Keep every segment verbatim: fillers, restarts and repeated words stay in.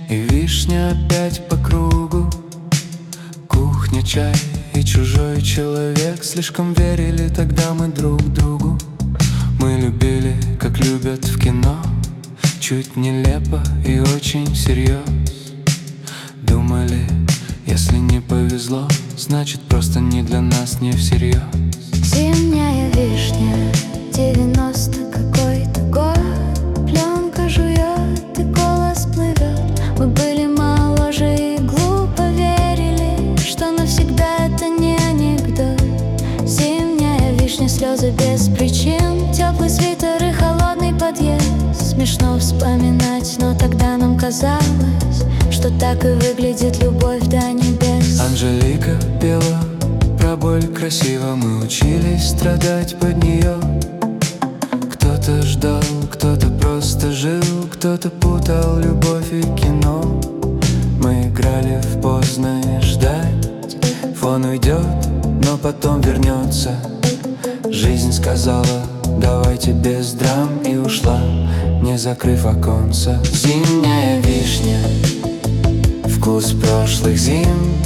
и вишня опять по кругу. Кухня, чай и чужой человек. Слишком верили тогда мы друг другу. Мы любили, как любят в кино, чуть нелепо и очень всерьез. Думали, если не повезло, значит просто не для нас, не всерьез. Зимняя вишня, девяносто какой-то год. Пленка жует и голос плывет. Мы были моложе и глупо верили, что навсегда это не анекдот. Зимняя вишня, слезы без причин, теплый свитер и холодный подъезд. Смешно вспоминать, но тогда нам казалось, что так и выглядит любовь до небес. Анжелика пела про боль красиво, мы учились страдать под нее. Кто-то ждал, кто-то просто жил, кто-то путал любовь и кино. Мы играли в поздно и ждать. Фон уйдет, но потом вернется. Жизнь сказала: давайте без драм, и ушла, не закрыв оконца. Зимняя вишня, вкус прошлых зим.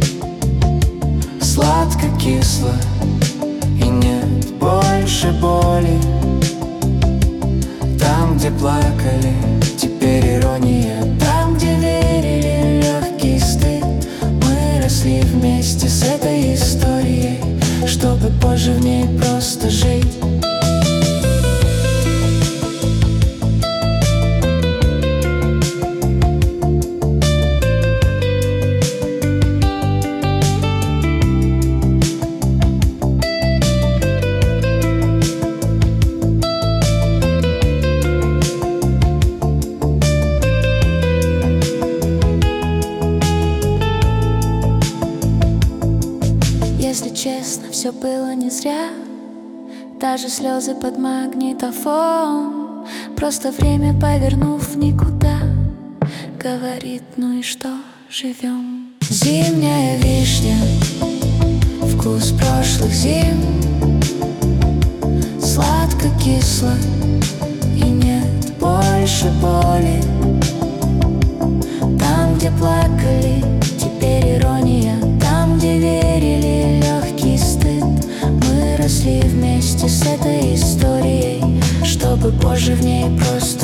Сладко-кисло, и нет больше боли. Там, где плакали, теперь ирония. Там, где верили, легкий стыд. Мы росли вместе с этой историей, чтобы позже в ней просто жить. Если честно, все было не зря. Даже слезы под магнитофон. Просто время, повернув никуда, говорит: ну и что, живем. Зимняя вишня, вкус прошлых зим. Сладко-кисло, и нет больше боли. Там, где плакали, теперь ирония. Там, где верили, легкий стыд. Мы росли вместе с этой историей, чтобы позже в ней просто